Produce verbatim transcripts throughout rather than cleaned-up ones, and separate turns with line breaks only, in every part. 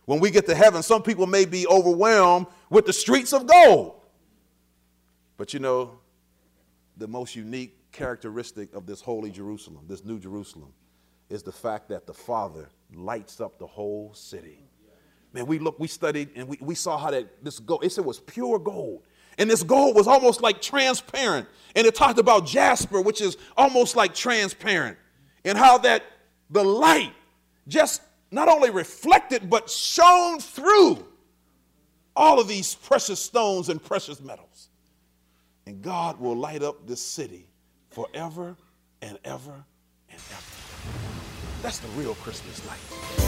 When we get to heaven, some people may be overwhelmed with the streets of gold. But you know, the most unique characteristic of this holy Jerusalem, this new Jerusalem, is the fact that the Father lights up the whole city. Man, we looked, we studied, and we, we saw how that this gold, it said it was pure gold. And this gold was almost like transparent. And it talked about jasper, which is almost like transparent. And how that the light just not only reflected, but shone through all of these precious stones and precious metals. And God will light up this city forever and ever and ever. That's the real Christmas light.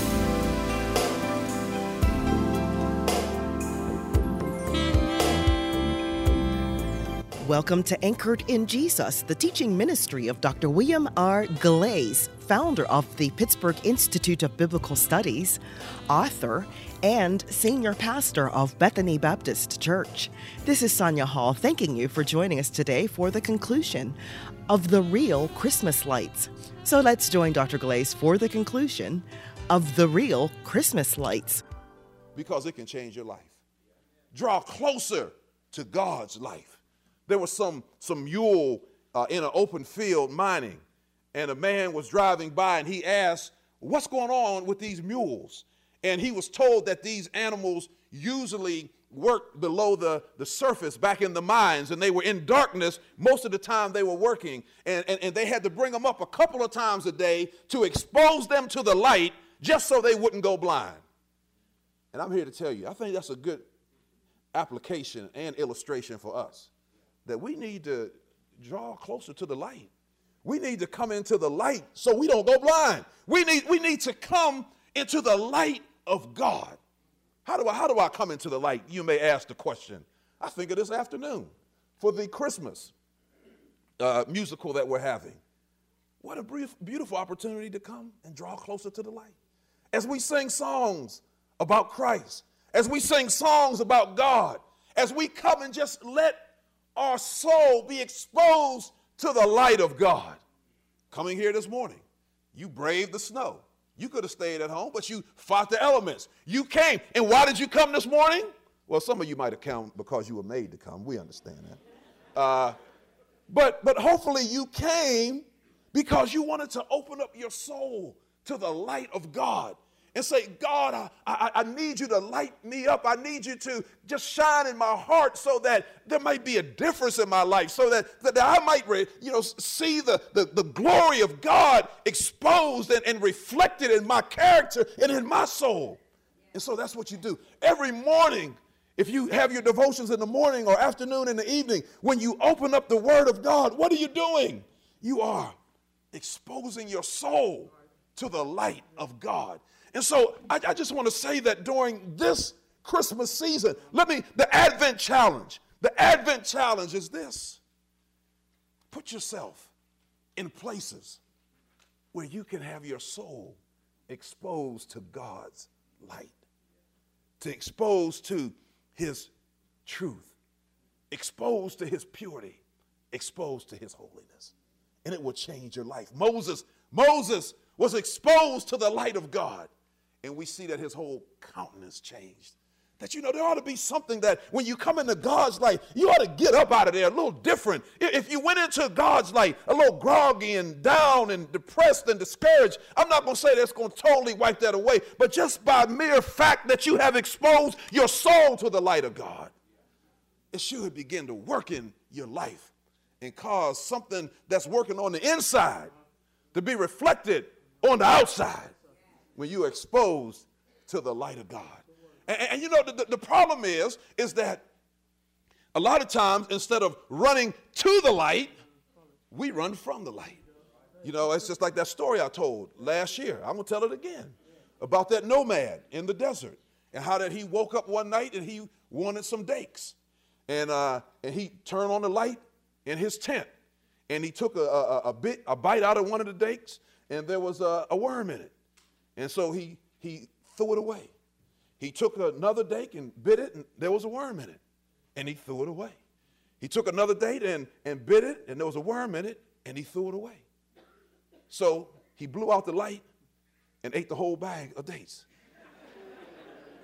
Welcome to Anchored in Jesus, the teaching ministry of Doctor William R. Glaze, founder of the Pittsburgh Institute of Biblical Studies, author, and senior pastor of Bethany Baptist Church. This is Sonia Hall thanking you for joining us today for the conclusion of the real Christmas lights. So let's join Doctor Glaze for the conclusion of the real Christmas lights.
Because it can change your life. Draw closer to God's life. There was some, some mule uh, in an open field mining, and a man was driving by, and he asked, what's going on with these mules? And he was told that these animals usually work below the, the surface back in the mines, and they were in darkness most of the time they were working, and, and, and they had to bring them up a couple of times a day to expose them to the light just so they wouldn't go blind. And I'm here to tell you, I think that's a good application and illustration for us, that we need to draw closer to the light. We need to come into the light so we don't go blind. We need, we need to come into the light of God. How do I, how do I come into the light? You may ask the question. I think of this afternoon for the Christmas uh, musical that we're having. What a brief, beautiful opportunity to come and draw closer to the light. As we sing songs about Christ, as we sing songs about God, as we come and just let our soul be exposed to the light of God. Coming here this morning, you braved the snow. You could have stayed at home, but you fought the elements. You came. And why did you come this morning? Well, some of you might have come because you were made to come. We understand that. Uh, but, but hopefully you came because you wanted to open up your soul to the light of God and say, God, I, I, I need you to light me up. I need you to just shine in my heart so that there might be a difference in my life, so that, that I might re, you know, see the, the, the glory of God exposed and, and reflected in my character and in my soul. And so that's what you do. Every morning, if you have your devotions in the morning or afternoon in the evening, when you open up the Word of God, what are you doing? You are exposing your soul to the light of God. And so I, I just want to say that during this Christmas season, let me, the Advent challenge, the Advent challenge is this. Put yourself in places where you can have your soul exposed to God's light, to expose to his truth, exposed to his purity, exposed to his holiness. And it will change your life. Moses, Moses was exposed to the light of God. And we see that his whole countenance changed. That, you know, there ought to be something that when you come into God's light, you ought to get up out of there a little different. If you went into God's light a little groggy and down and depressed and discouraged, I'm not going to say that's going to totally wipe that away. But just by mere fact that you have exposed your soul to the light of God, it should begin to work in your life and cause something that's working on the inside to be reflected on the outside when you're exposed to the light of God. And, and you know, the, the problem is, is that a lot of times, instead of running to the light, we run from the light. You know, it's just like that story I told last year. I'm going to tell it again about that nomad in the desert and how that he woke up one night and he wanted some dates. And, uh, and he turned on the light in his tent and he took a, a, a, bit, a bite out of one of the dates and there was a, a worm in it. And so he, he threw it away. He took another date and bit it, and there was a worm in it, and he threw it away. He took another date and, and bit it, and there was a worm in it, and he threw it away. So he blew out the light and ate the whole bag of dates.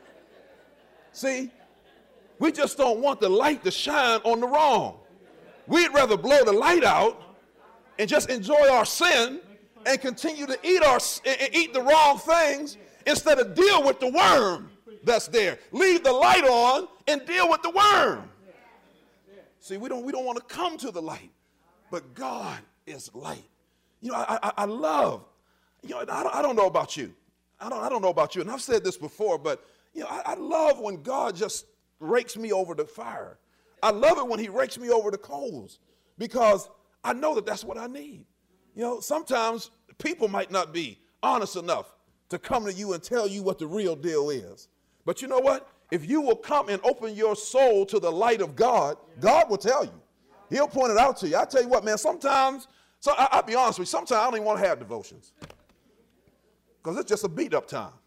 See, we just don't want the light to shine on the wrong. We'd rather blow the light out and just enjoy our sin and continue to eat our eat the wrong things instead of deal with the worm that's there. Leave the light on and deal with the worm. See, we don't we don't want to come to the light, but God is light. You know, I I, I love. You know, I don't, I don't know about you. I don't I don't know about you, and I've said this before, but you know, I, I love when God just rakes me over the fire. I love it when he rakes me over the coals because I know that that's what I need. You know, sometimes people might not be honest enough to come to you and tell you what the real deal is. But you know what? If you will come and open your soul to the light of God, God will tell you. He'll point it out to you. I tell you what, man, sometimes, so I, I'll be honest with you, sometimes I don't even want to have devotions because it's just a beat up time.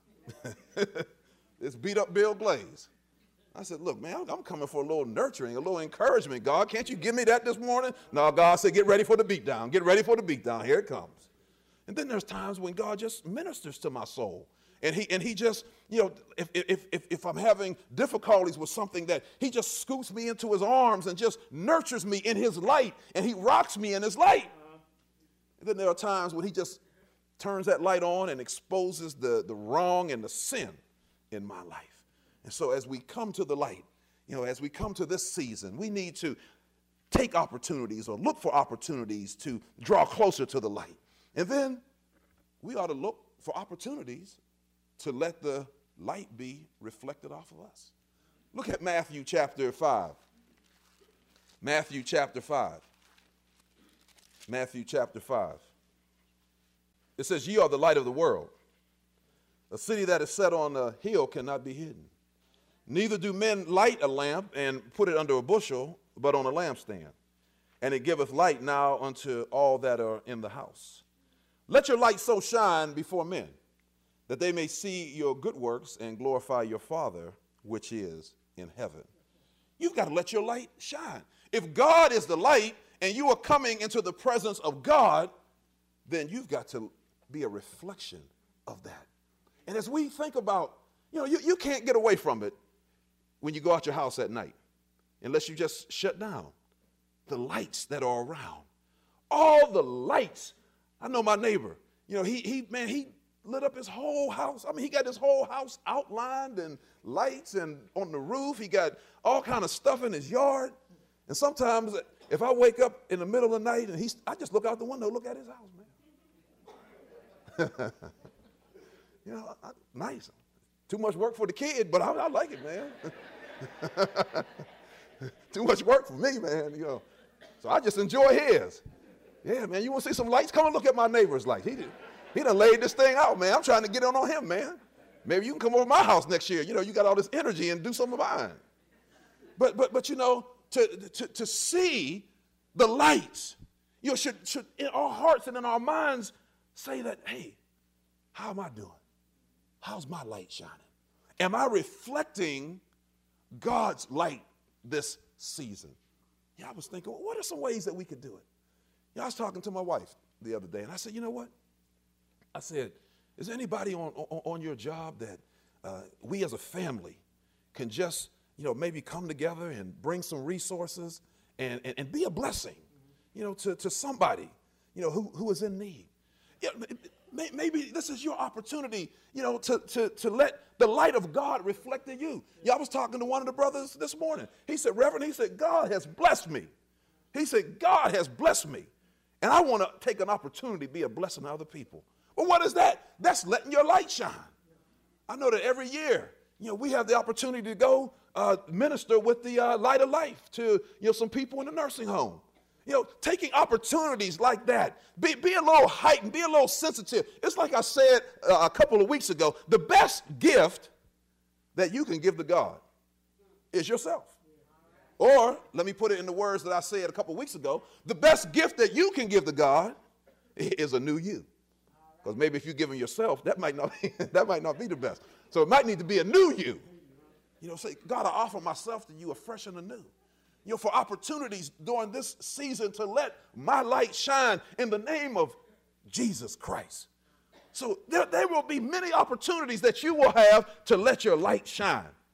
It's beat up Bill Glaze. I said, look, man, I'm coming for a little nurturing, a little encouragement. God, can't you give me that this morning? No, God said, get ready for the beat down. Get ready for the beat down. Here it comes. And then there's times when God just ministers to my soul. And he and he just, you know, if, if, if, if I'm having difficulties with something, that he just scoops me into his arms and just nurtures me in his light. And he rocks me in his light. And then there are times when he just turns that light on and exposes the, the wrong and the sin in my life. And so as we come to the light, you know, as we come to this season, we need to take opportunities or look for opportunities to draw closer to the light. And then we ought to look for opportunities to let the light be reflected off of us. Look at Matthew chapter five. Matthew chapter five. Matthew chapter five. It says, ye are the light of the world. A city that is set on a hill cannot be hidden. Neither do men light a lamp and put it under a bushel, but on a lampstand. And it giveth light now unto all that are in the house. Let your light so shine before men, that they may see your good works and glorify your Father, which is in heaven. You've got to let your light shine. If God is the light and you are coming into the presence of God, then you've got to be a reflection of that. And as we think about, you know, you, you can't get away from it when you go out your house at night, unless you just shut down the lights that are around. All the lights. I know my neighbor, you know, he, he man, he lit up his whole house. I mean, he got his whole house outlined and lights, and on the roof, he got all kind of stuff in his yard. And sometimes if I wake up in the middle of the night and he's, I just look out the window, look at his house, man. You know, I, nice. Too much work for the kid, but I, I like it, man. Too much work for me, man, you know. So I just enjoy his. Yeah, man, you want to see some lights? Come and look at my neighbor's lights. He did, he done laid this thing out, man. I'm trying to get in on him, man. Maybe you can come over to my house next year. You know, you got all this energy and do some of mine. But, but, but you know, to, to, to see the lights, you know, should, should in our hearts and in our minds say that, hey, how am I doing? How's my light shining? Am I reflecting God's light this season? Yeah, I was thinking, well, what are some ways that we could do it? Yeah, I was talking to my wife the other day, and I said, you know what? I said, is there anybody on, on, on your job that uh, we as a family can just, you know, maybe come together and bring some resources and, and, and be a blessing, you know, to, to somebody, you know, who, who is in need? Yeah, maybe this is your opportunity, you know, to, to, to let the light of God reflect in you. Yeah, I was talking to one of the brothers this morning. He said, Reverend, he said, God has blessed me. He said, God has blessed me. And I want to take an opportunity to be a blessing to other people. Well, what is that? That's letting your light shine. I know that every year, you know, we have the opportunity to go uh, minister with the uh, Light of Life to, you know, some people in the nursing home. You know, taking opportunities like that, be, be a little heightened, be a little sensitive. It's like I said uh, a couple of weeks ago, the best gift that you can give to God is yourself. Or, let me put it in the words that I said a couple of weeks ago, the best gift that you can give to God is a new you. Because maybe if you give him yourself, that might not be, that might not be the best. So it might need to be a new you. You know, say, God, I offer myself to you afresh and anew. You know, for opportunities during this season to let my light shine in the name of Jesus Christ. So there, there will be many opportunities that you will have to let your light shine.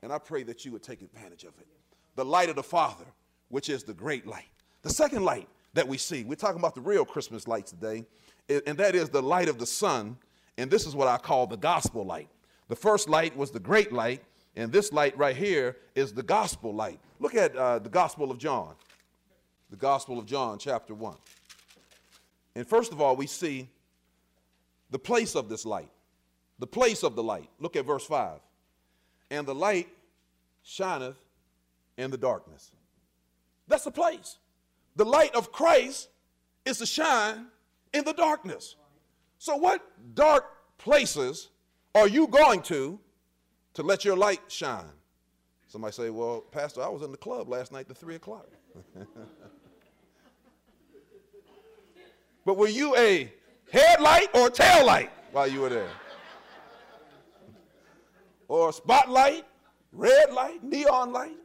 And I pray that you would take advantage of it. The light of the Father, which is the great light. The second light that we see, we're talking about the real Christmas lights today, and that is the light of the sun, and this is what I call the gospel light. The first light was the great light, and this light right here is the gospel light. Look at uh, the Gospel of John, the Gospel of John, chapter one. And first of all, we see the place of this light, the place of the light. Look at verse five. And the light shineth in the darkness. That's the place. The light of Christ is to shine in the darkness. So what dark places are you going to to let your light shine? Somebody say, well, Pastor, I was in the club last night to three o'clock. But were you a headlight or tail light while you were there? Or a spotlight, red light, neon light?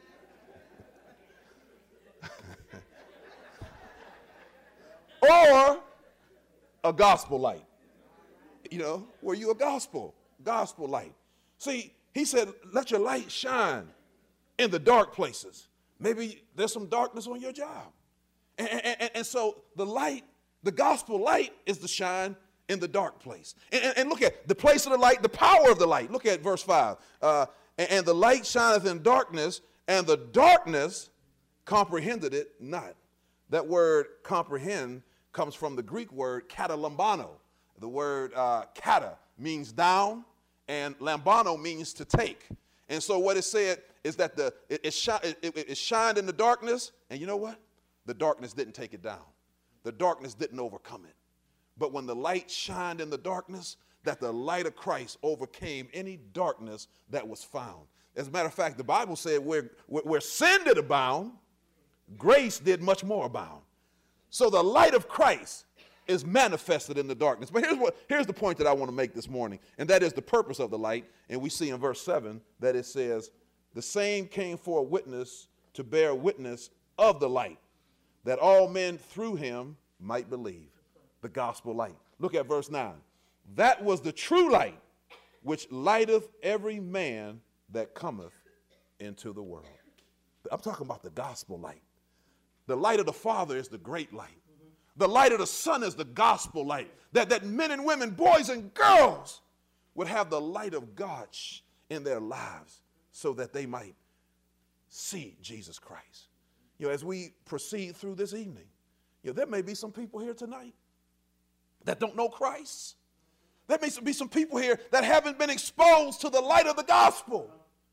Or a gospel light? You know, were you a gospel, gospel light? See, he said, let your light shine in the dark places. Maybe there's some darkness on your job. And, and, and so the light, the gospel light is to shine in the dark place. And, and, and look at the place of the light, the power of the light. Look at verse five. Uh, and, and the light shineth in darkness, and the darkness comprehended it not. That word comprehend comes from the Greek word katalambano. The word uh, kata means down, and lambano means to take. And so what it said is that the it, it, shi- it, it, it shined in the darkness, and you know what? The darkness didn't take it down. The darkness didn't overcome it. But when the light shined in the darkness, that the light of Christ overcame any darkness that was found. As a matter of fact, the Bible said where, where, where sin did abound, grace did much more abound. So the light of Christ is manifested in the darkness. But here's what here's the point that I want to make this morning, and that is the purpose of the light. And we see in verse seven that it says, the same came for a witness to bear witness of the light, that all men through him might believe. The gospel light. Look at verse nine. That was the true light, which lighteth every man that cometh into the world. I'm talking about the gospel light. The light of the Father is the great light. The light of the Son is the gospel light. That, that men and women, boys and girls would have the light of God in their lives so that they might see Jesus Christ. You know, as we proceed through this evening, you know, there may be some people here tonight that don't know Christ. There may be some people here that haven't been exposed to the light of the gospel.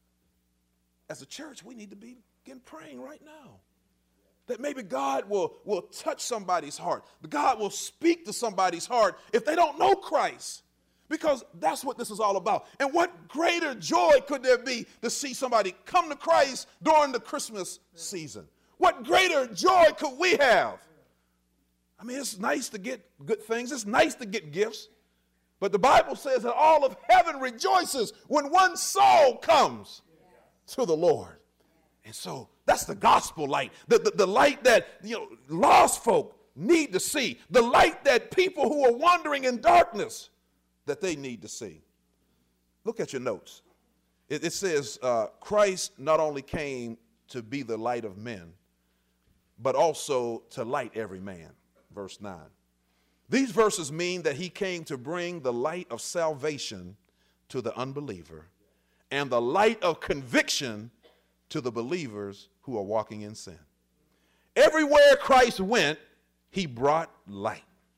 As a church, we need to begin praying right now. That maybe God will, will touch somebody's heart. God will speak to somebody's heart if they don't know Christ. Because that's what this is all about. And what greater joy could there be to see somebody come to Christ during the Christmas season? What greater joy could we have? I mean, it's nice to get good things. It's nice to get gifts. But the Bible says that all of heaven rejoices when one soul comes to the Lord. And so that's the gospel light, the, the, the light that, you know, lost folk need to see, the light that people who are wandering in darkness, that they need to see. Look at your notes. It, it says uh, Christ not only came to be the light of men, but also to light every man. Verse nine. These verses mean that he came to bring the light of salvation to the unbeliever and the light of conviction to the believers who are walking in sin. Everywhere Christ went, he brought light.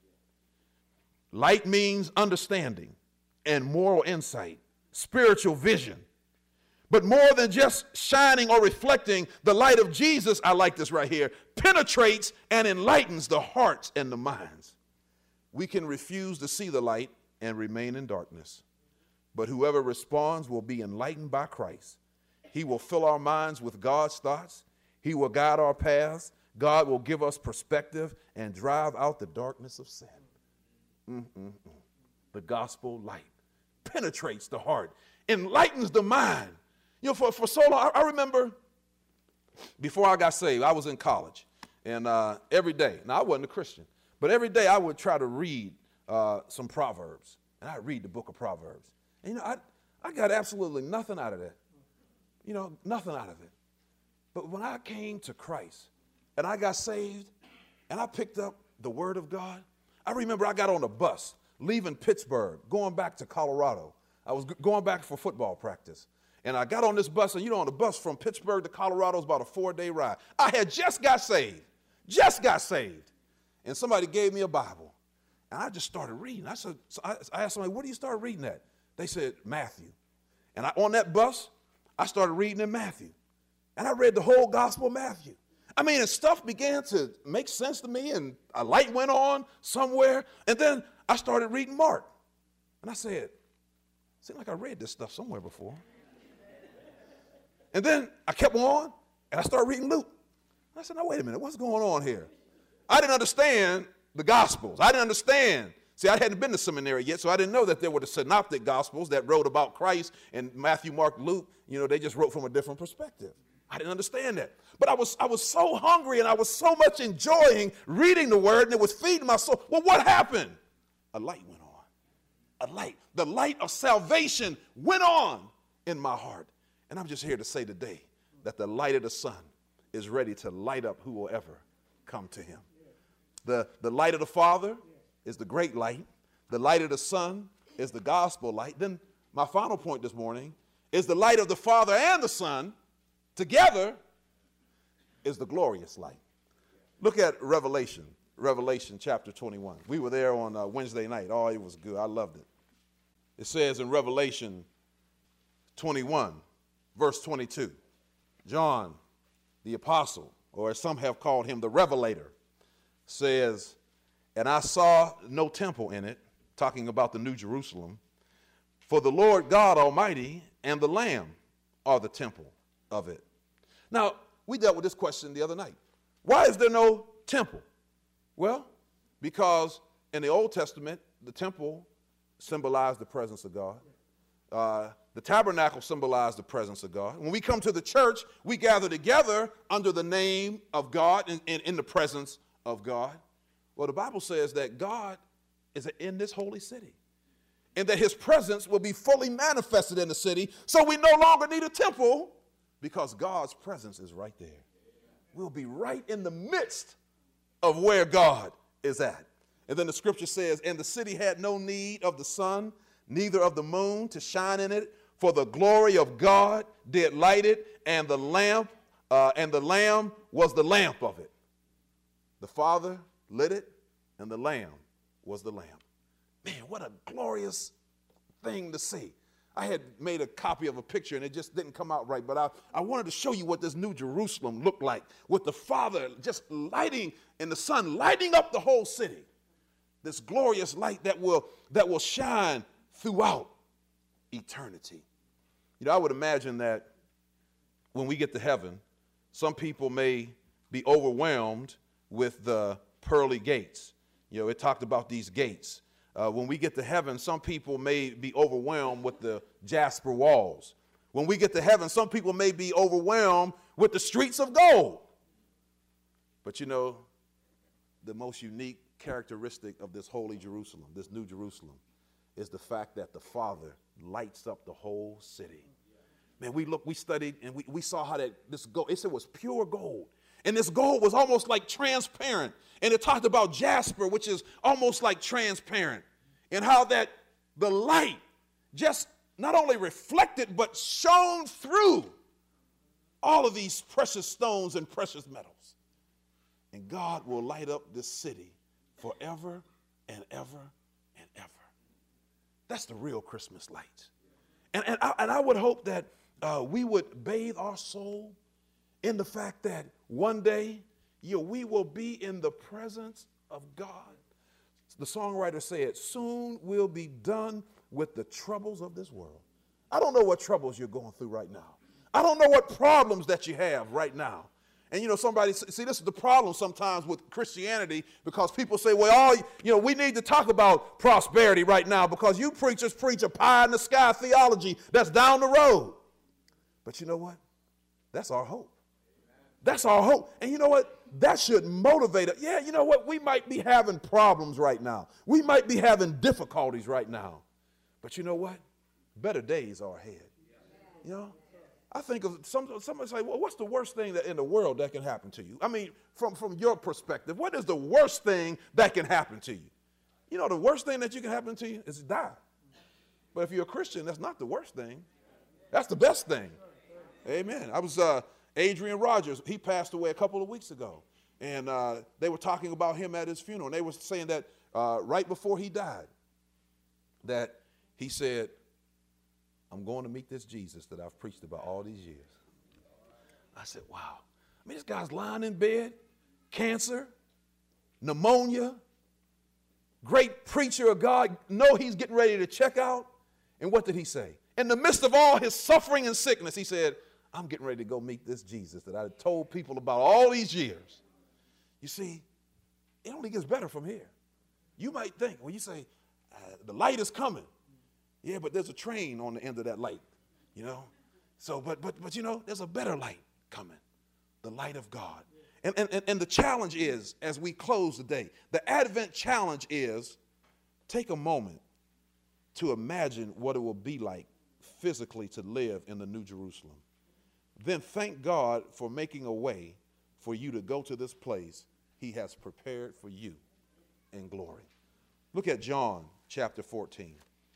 Light means understanding and moral insight, spiritual vision. But more than just shining or reflecting, the light of Jesus, I like this right here, penetrates and enlightens the hearts and the minds. We can refuse to see the light and remain in darkness. But whoever responds will be enlightened by Christ. He will fill our minds with God's thoughts. He will guide our paths. God will give us perspective and drive out the darkness of sin. Mm-mm-mm. The gospel light penetrates the heart, enlightens the mind. You know, for, for so long, I, I remember before I got saved, I was in college. And uh, every day, now I wasn't a Christian, but every day I would try to read uh, some Proverbs. And I'd read the book of Proverbs. And you know, I, I got absolutely nothing out of that. you know, nothing out of it. But when I came to Christ and I got saved and I picked up the Word of God, I remember I got on a bus leaving Pittsburgh, going back to Colorado. I was g- going back for football practice. And I got on this bus, and you know, on the bus from Pittsburgh to Colorado was about a four-day ride. I had just got saved, just got saved. And somebody gave me a Bible. And I just started reading. I said, so I, I asked somebody, what do you start reading at? They said, Matthew. And I, on that bus, I started reading in Matthew. And I read the whole Gospel of Matthew. I mean, and stuff began to make sense to me, and a light went on somewhere. And then I started reading Mark. And I said, seemed like I read this stuff somewhere before. And then I kept on, and I started reading Luke. I said, now, wait a minute, what's going on here? I didn't understand the Gospels. I didn't understand. See, I hadn't been to seminary yet, so I didn't know that there were the synoptic Gospels that wrote about Christ, and Matthew, Mark, Luke, you know, they just wrote from a different perspective. I didn't understand that. But I was, I was so hungry, and I was so much enjoying reading the Word, and it was feeding my soul. Well, what happened? A light went on. A light. The light of salvation went on in my heart. And I'm just here to say today that the light of the sun is ready to light up who will ever come to him. The, the light of the Father is the great light. The light of the Son is the gospel light. Then my final point this morning is the light of the Father and the Son together is the glorious light. Look at Revelation, Revelation chapter twenty-one. We were there on uh, Wednesday night. Oh, it was good. I loved it. It says in Revelation twenty-one, verse twenty-two, John, the apostle, or as some have called him, the revelator, says, and I saw no temple in it, talking about the New Jerusalem, for the Lord God Almighty and the Lamb are the temple of it. Now, we dealt with this question the other night. Why is there no temple? Well, because in the Old Testament, the temple symbolized the presence of God. Uh, the tabernacle symbolized the presence of God. When we come to the church, we gather together under the name of God and, and in the presence of God. Well, the Bible says that God is in this holy city and that his presence will be fully manifested in the city. So we no longer need a temple because God's presence is right there. We'll be right in the midst of where God is at. And then the scripture says, and the city had no need of the sun, neither of the moon to shine in it, for the glory of God did light it, and the lamp, uh, and the Lamb was the lamp of it. The Father lit it, and the Lamb was the lamp. Man, what a glorious thing to see. I had made a copy of a picture, and it just didn't come out right, but I, I wanted to show you what this New Jerusalem looked like, with the Father just lighting, and the sun lighting up the whole city. This glorious light that will, that will shine throughout eternity. You know, I would imagine that when we get to heaven, some people may be overwhelmed with the pearly gates. You know, it talked about these gates. Uh, when we get to heaven, some people may be overwhelmed with the jasper walls. When we get to heaven, some people may be overwhelmed with the streets of gold. But you know, the most unique characteristic of this holy Jerusalem, this New Jerusalem, is the fact that the Father lights up the whole city. Man, we looked, we studied, and we, we saw how that this gold, it said it was pure gold. And this gold was almost like transparent. And it talked about jasper, which is almost like transparent. And how that the light just not only reflected, but shone through all of these precious stones and precious metals. And God will light up this city forever and ever and ever. That's the real Christmas light. And, and, I, and I would hope that uh, we would bathe our soul in the fact that one day, you know, we will be in the presence of God. The songwriter said, soon we'll be done with the troubles of this world. I don't know what troubles you're going through right now. I don't know what problems that you have right now. And, you know, somebody, see, this is the problem sometimes with Christianity, because people say, well, all, you know, we need to talk about prosperity right now because you preachers preach a pie in the sky theology that's down the road. But you know what? That's our hope. That's our hope. And you know what? That should motivate us. Yeah, you know what? We might be having problems right now. We might be having difficulties right now. But you know what? Better days are ahead. You know? I think of some, somebody say, well, what's the worst thing that in the world that can happen to you? I mean, from, from your perspective, what is the worst thing that can happen to you? You know, the worst thing that you can happen to you is to die. But if you're a Christian, that's not the worst thing. That's the best thing. Amen. I was uh, Adrian Rogers. He passed away a couple of weeks ago. And uh, they were talking about him at his funeral. And they were saying that uh, right before he died, that he said, I'm going to meet this Jesus that I've preached about all these years. I said, wow. I mean, this guy's lying in bed, cancer, pneumonia, great preacher of God, know he's getting ready to check out. And what did he say? In the midst of all his suffering and sickness, he said, I'm getting ready to go meet this Jesus that I told people about all these years. You see, it only gets better from here. You might think, when you say, uh, the light is coming. Yeah, but there's a train on the end of that light, you know. So, but, but, but you know, there's a better light coming, the light of God. And, and, and the challenge is, as we close the day, the Advent challenge is take a moment to imagine what it will be like physically to live in the New Jerusalem. Then thank God for making a way for you to go to this place he has prepared for you in glory. Look at John chapter fourteen.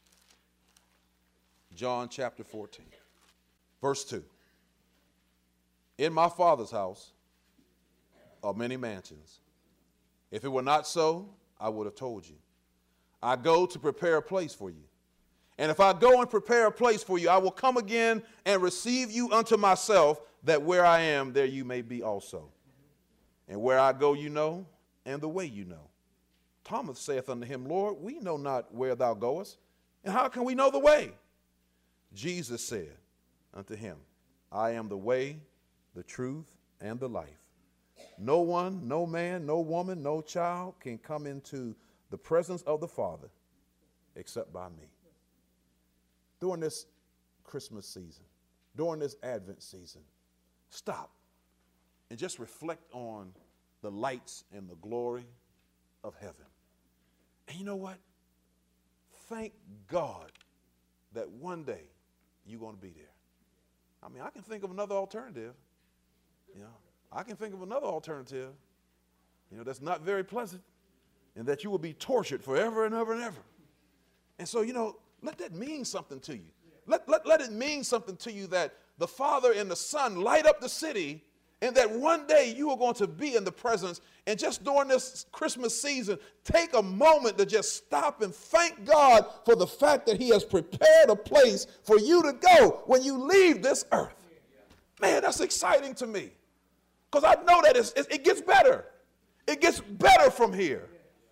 John chapter fourteen, verse two. In my Father's house are many mansions. If it were not so, I would have told you. I go to prepare a place for you. And if I go and prepare a place for you, I will come again and receive you unto myself, that where I am, there you may be also. And where I go, you know, and the way you know. Thomas saith unto him, Lord, we know not where thou goest, and how can we know the way? Jesus said unto him, I am the way, the truth, and the life. No one, no man, no woman, no child can come into the presence of the Father except by me. During this Christmas season, during this Advent season, stop and just reflect on the lights and the glory of heaven. And you know what? Thank God that one day you're going to be there. I mean, I can think of another alternative. You know, I can think of another alternative, you know, that's not very pleasant, and that you will be tortured forever and ever and ever. And so, you know, let that mean something to you. Let, let, let it mean something to you that the Father and the Son light up the city, and that one day you are going to be in the presence. And just during this Christmas season, take a moment to just stop and thank God for the fact that he has prepared a place for you to go when you leave this earth. Man, that's exciting to me, because I know that it's, it gets better. It gets better from here.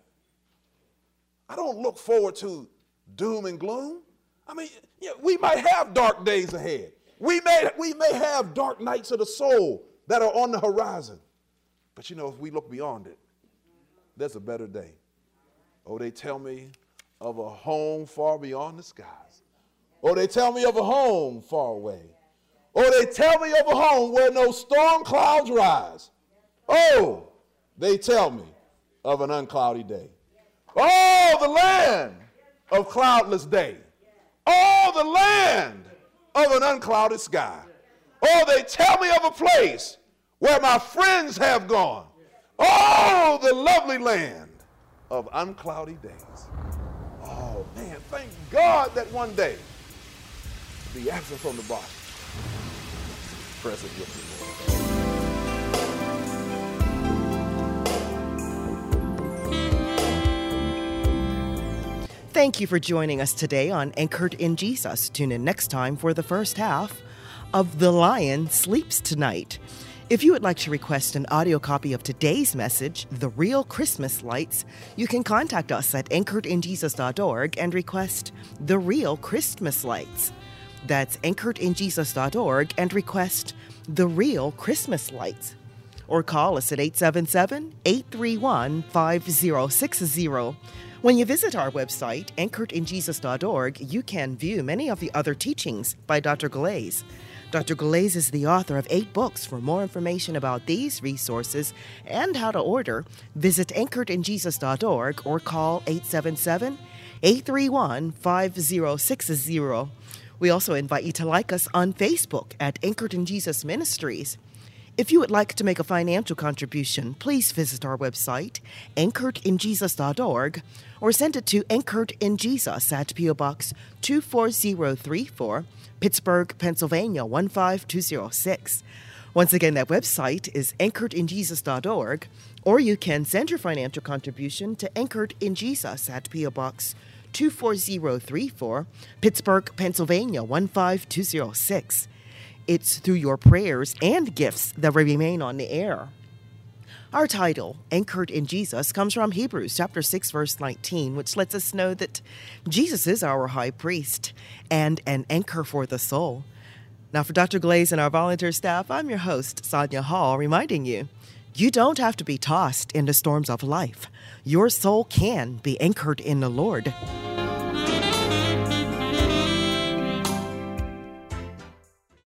I don't look forward to doom and gloom. I mean, you know, we might have dark days ahead. We may, we may have dark nights of the soul that are on the horizon. But you know, if we look beyond it, there's a better day. Oh, they tell me of a home far beyond the skies. Oh, they tell me of a home far away. Oh, they tell me of a home where no storm clouds rise. Oh, they tell me of an uncloudy day. Oh, the land of cloudless day. Oh, the land of an unclouded sky. Oh, they tell me of a place where my friends have gone. Oh, the lovely land of uncloudy days. Oh, man, thank God that one day be absent from the body, present with the Lord.
Thank you for joining us today on Anchored in Jesus. Tune in next time for the first half of The Lion Sleeps Tonight. If you would like to request an audio copy of today's message, The Real Christmas Lights, you can contact us at anchored in jesus dot org and request The Real Christmas Lights. That's anchored in jesus dot org and request The Real Christmas Lights. Or call us at eight seven seven, eight three one, five zero six zero. When you visit our website, anchored in jesus dot org, you can view many of the other teachings by Doctor Galais. Doctor Galais is the author of eight books. For more information about these resources and how to order, visit anchored in jesus dot org or call eight seven seven, eight three one, five zero six zero. We also invite you to like us on Facebook at Anchored in Jesus Ministries. If you would like to make a financial contribution, please visit our website, anchored in jesus dot org, or send it to Anchored in Jesus at P O Box two four zero three four, Pittsburgh, Pennsylvania one five two zero six. Once again, that website is anchored in jesus dot org, or you can send your financial contribution to Anchored in Jesus at P O Box two four zero three four, Pittsburgh, Pennsylvania one five two zero six. It's through your prayers and gifts that we remain on the air. Our title, Anchored in Jesus, comes from Hebrews chapter six, verse nineteen, which lets us know that Jesus is our high priest and an anchor for the soul. Now, for Doctor Glaze and our volunteer staff, I'm your host, Sonia Hall, reminding you, you don't have to be tossed in the storms of life. Your soul can be anchored in the Lord.